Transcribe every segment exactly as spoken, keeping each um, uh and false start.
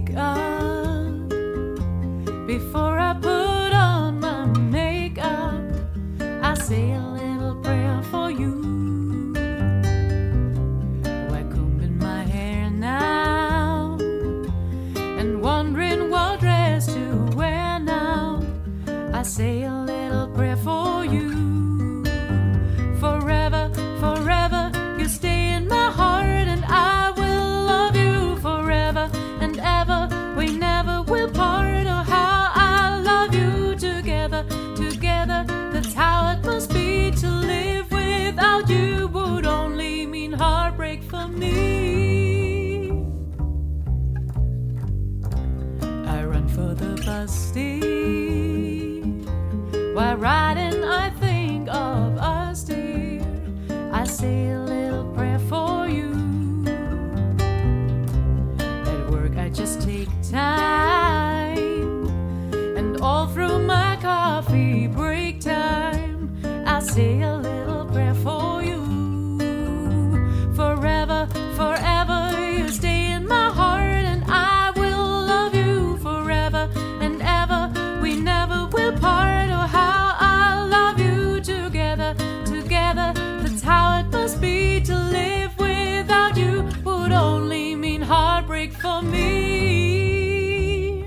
wake up, before I put on my makeup, I say a little prayer for you. While combing my hair now and wondering what dress to wear now, I say a little prayer for you. Forever, forever, you stay in my heart, and I will love you forever and ever. We never will part. Oh, how I love you together, together. That's how it must be. To live without you would only mean heartbreak for me. I run for the bus stop. While riding, I think of us, dear. I say a little prayer for you. At work, I just take time, and all through my coffee break time, I say a little prayer for you. Forever, forever, you stay in my heart, and I will love you forever and ever. We never will part. Oh, how I love you together, together. That's how it must be. To live without you would only mean heartbreak for me.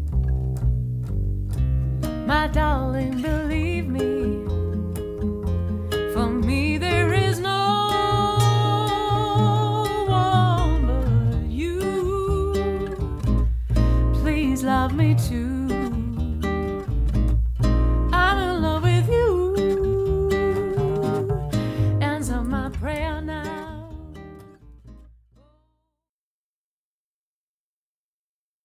My darling, believe me, for me there is no one but you. Please love me too.